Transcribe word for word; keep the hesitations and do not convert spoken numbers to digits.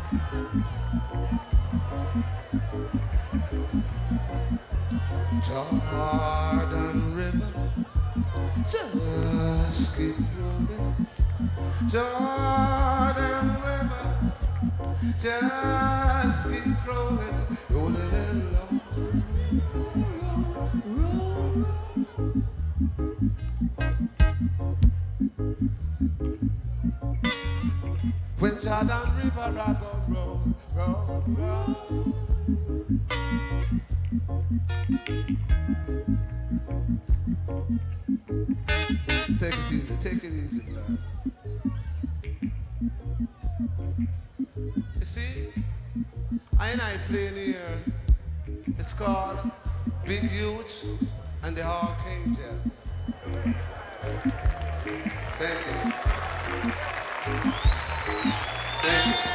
Jordan River, just keep rolling. Jordan River, just keep rolling, rolling along. When Jordan River I go roll, roll, roll. Take it easy, take it easy, man. You see, I and I playing here. It's called Big Youth and the Archangels. Thank you. Thank you.